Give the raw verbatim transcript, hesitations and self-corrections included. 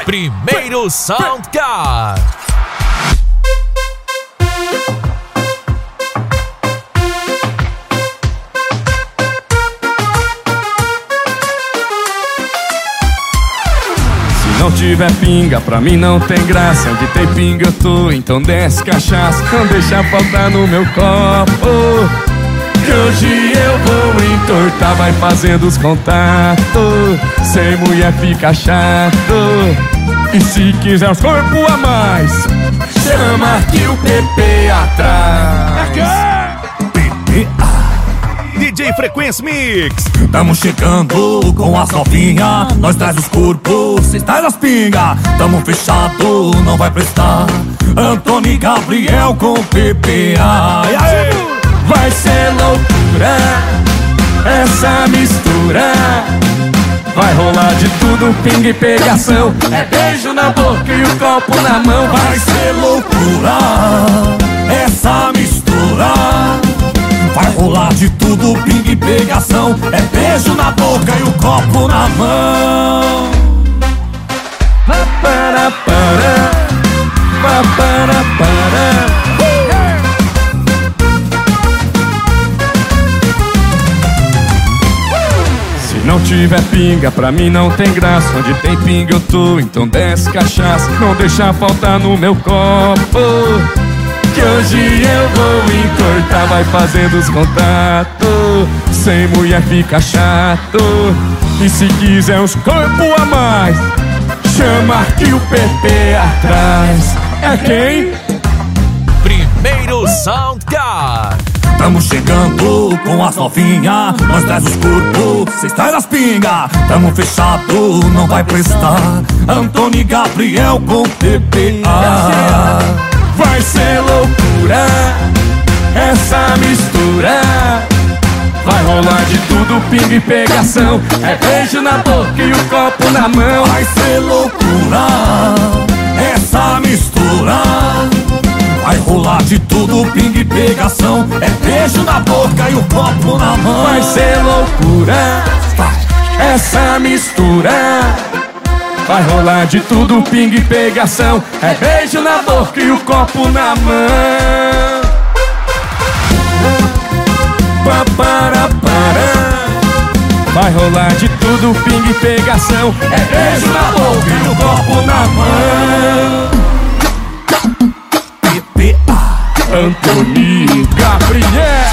Primeiro Soundcard. Se não tiver pinga, pra mim não tem graça. Onde tem pinga eu tô, então desce cachaça. Não deixa faltar no meu copo, que hoje eu vou entortar. Vai fazendo os contatos, sem mulher fica chato. E se quiser os corpos a mais, chama que o P P atrás. P P A D J Frequência Mix. Tamo chegando com as novinhas, nós traz os corpos, cês traz as pingas. Tamo fechado, não vai prestar. Antônio e Gabriel com P P A. E aí? Vai ser loucura essa mistura. Vai rolar de tudo, pinga e pegação. É beijo na boca e o copo na mão. Vai ser loucura essa mistura. Vai rolar de tudo, pinga e pegação. É beijo na boca e o copo na mão. Vá para para, vá para para. Se não tiver pinga, pra mim não tem graça. Onde tem pinga eu tô, então desce cachaça. Não deixa faltar no meu copo, que hoje eu vou entortar. Vai fazendo os contatos, sem mulher fica chato. E se quiser uns corpos a mais, chama que o P P atrás. É quem? Primeiro Soundcard. Tamo chegando com as novinhas, nós traz os corpos, cês traz as pingas. Tamo fechado, não vai prestar. Antônio e Gabriel com P P A. Vai ser loucura essa mistura. Vai rolar de tudo, pinga e pegação. É beijo na boca e o copo na mão. Vai ser loucura essa mistura. Vai rolar de tudo, pinga e pegação. É beijo na boca e o copo na mão. Vai ser loucura essa mistura. Vai rolar de tudo, pinga e pegação. É beijo na boca e o copo na mão. Pa, para, para. Vai rolar de tudo, pinga e pegação. É beijo na boca e o copo na mão. P P A Antônio e Gabriel.